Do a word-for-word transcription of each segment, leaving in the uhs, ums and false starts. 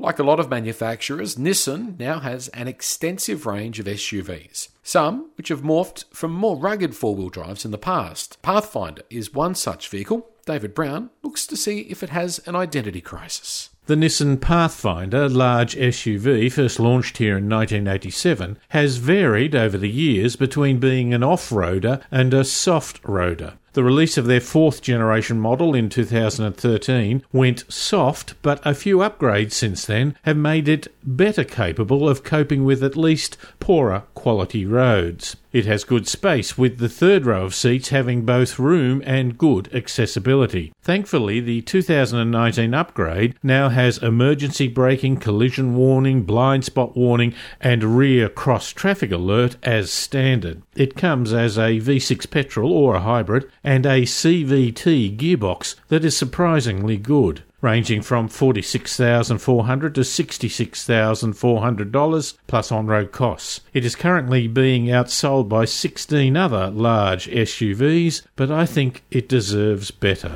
Like a lot of manufacturers, Nissan now has an extensive range of S U Vs, some which have morphed from more rugged four-wheel drives in the past. Pathfinder is one such vehicle. David Brown looks to see if it has an identity crisis. The Nissan Pathfinder large S U V, first launched here in nineteen eighty-seven, has varied over the years between being an off-roader and a soft-roader. The release of their fourth generation model in two thousand thirteen went soft, but a few upgrades since then have made it better capable of coping with at least poorer quality roads. It has good space, with the third row of seats having both room and good accessibility. Thankfully, the two thousand nineteen upgrade now has emergency braking, collision warning, blind spot warning and rear cross-traffic alert as standard. It comes as a V six petrol or a hybrid and a C V T gearbox that is surprisingly good, ranging from forty-six thousand four hundred dollars to sixty-six thousand four hundred dollars plus on-road costs. It is currently being outsold by sixteen other large S U Vs, but I think it deserves better.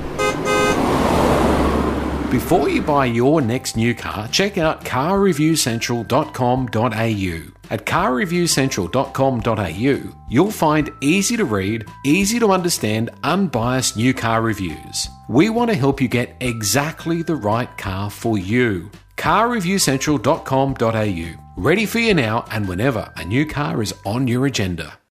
Before you buy your next new car, check out car review central dot com dot a u. At car review central dot com dot a u, you'll find easy to read, easy to understand, unbiased new car reviews. We want to help you get exactly the right car for you. car review central dot com dot a u. Ready for you now and whenever a new car is on your agenda.